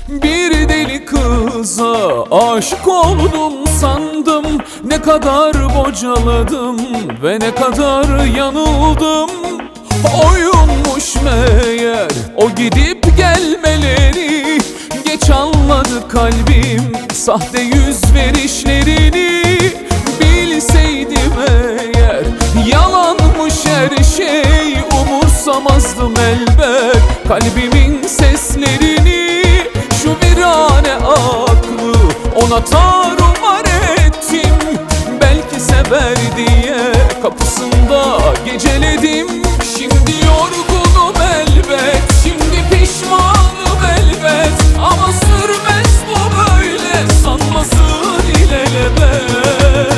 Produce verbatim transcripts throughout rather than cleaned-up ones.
Bir deli kıza aşık oldum sandım. Ne kadar bocaladım ve ne kadar yanıldım. Oyunmuş meğer o gidip gelmeleri. Geç anladı kalbim sahte yüz verişlerini. Bilseydim eğer yalanmış her şey, umursamazdım elbet kalbimin seslerini. Şu virane aklı ona tarumar ettim. Belki sever diye kapısında geceledim. Şimdi yorgunum elbet, şimdi pişmanım elbet. Ama sürmez bu böyle, sanmasın ilelebet.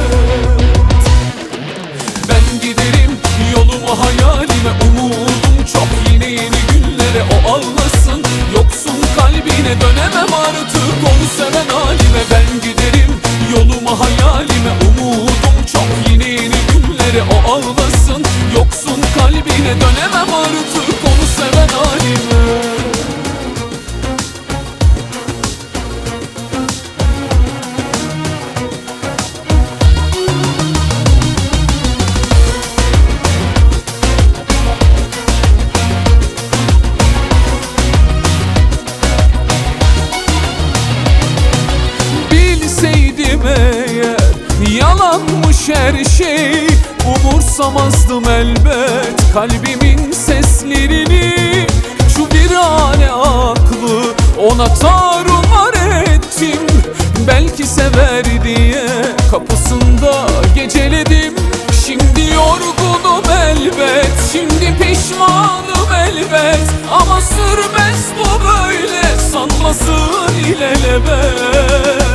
Ben giderim yoluma, hayalime, umudum çok. Yine yeni günlere o ağlasın, yoksun kalbine dönemem artık onu seven halime. Ben giderim yoluma, hayalime, umudum çok. Yine yeni günlere o ağlasın, yoksun kalbine dönemem artık onu seven halime. Eğer yalanmış her şey, umursamazdım elbet kalbimin seslerini. Şu virane aklı ona tarumar ettim. Belki sever diye kapısında geceledim. Şimdi yorgunum elbet, şimdi pişmanım elbet. Ama sürmez bu böyle, sanmasın ilelebet.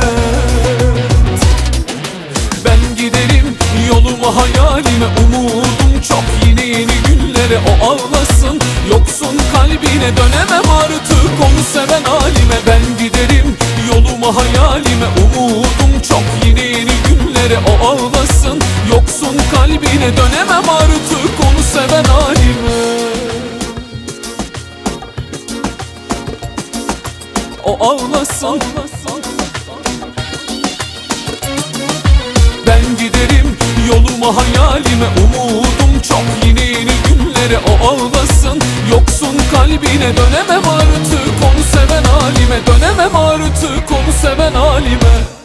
Yoluma, hayalime, umudum çok. Yine yeni günlere o ağlasın, yoksun kalbine dönemem artık onu seven halime. Ben giderim yoluma, hayalime, umudum çok. Yine yeni günlere o ağlasın, yoksun kalbine dönemem artık onu seven halime. O ağlasın, ben giderim yoluma, hayalime, umudum çok. Yine yeni günlere o ağlasın, yoksun kalbine dönemem artık onu seven halime. Dönemem artık onu seven halime.